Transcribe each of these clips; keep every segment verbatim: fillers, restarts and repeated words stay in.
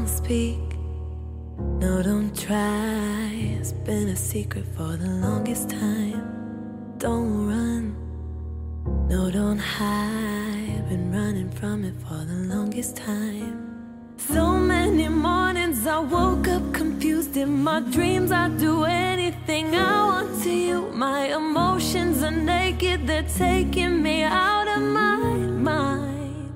won't speak. No, don't try. It's been a secret for the longest time. Don't run. No, don't hide. Been running from it for the longest time. So many mornings I woke up confused. In my dreams I'd do anything I want to you. My emotions are naked, they're taking me out of my mind.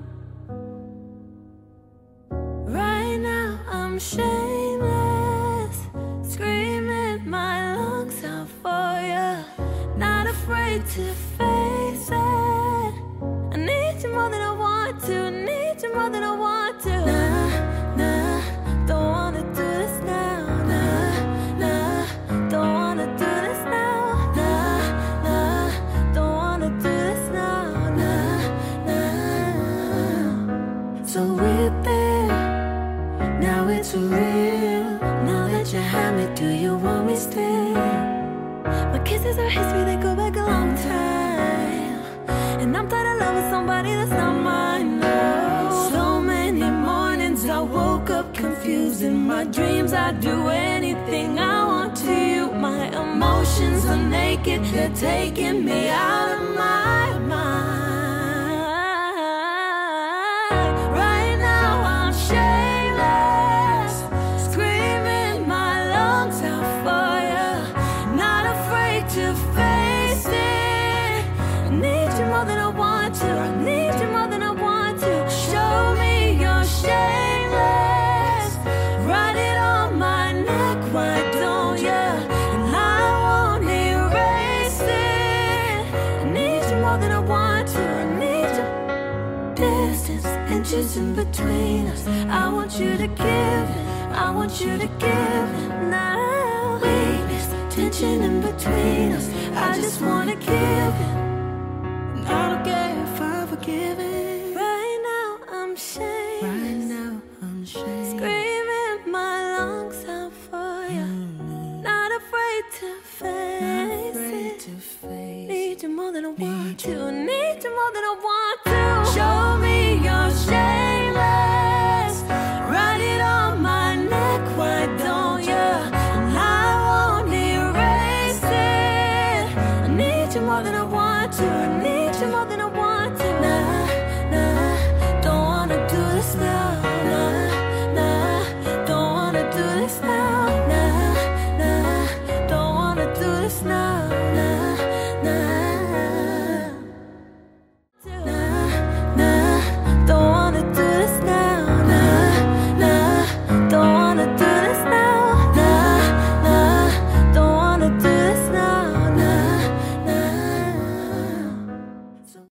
Right now I'm shameless, screaming my lungs out for you. Not afraid to face it. I need you more than I want to, need you more than I want to. Nah, nah, don't wanna do this now. Nah, nah, don't wanna do this now. Nah, nah, don't wanna do this now. Nah, nah. So we're there, now it's real. Now that you have me, do you want me still? My kisses are history, they go back a long time. And I'm tired of loving somebody that's not mine, no. So many mornings I woke up confused. In my dreams I'd do anything I want to you. My emotions are naked, they're taking me out of my mind. Right now I'm shameless, screaming my lungs out for you. Not afraid to face it. I need you more than I want to, I need you more than I want to. Show me you're shameless, write it on my neck, why don't you? And I won't erase it. I need you more than I want to, I need you. Distance, inches in between us. I want you to give it, I want you to give it now. Weakness, tension in between us. I just wanna give it. And I don't care if I forgive it. Right now I'm shameless, right now I'm shameless, screaming my lungs out for you. Mm-hmm. Not afraid to face Not afraid it. To face. Need you more than I want to, need you more than I want to. Show me you're shameless, write it on my neck, why don't you? And I won't erase it. I need you more than I want to, I need you more than I want to.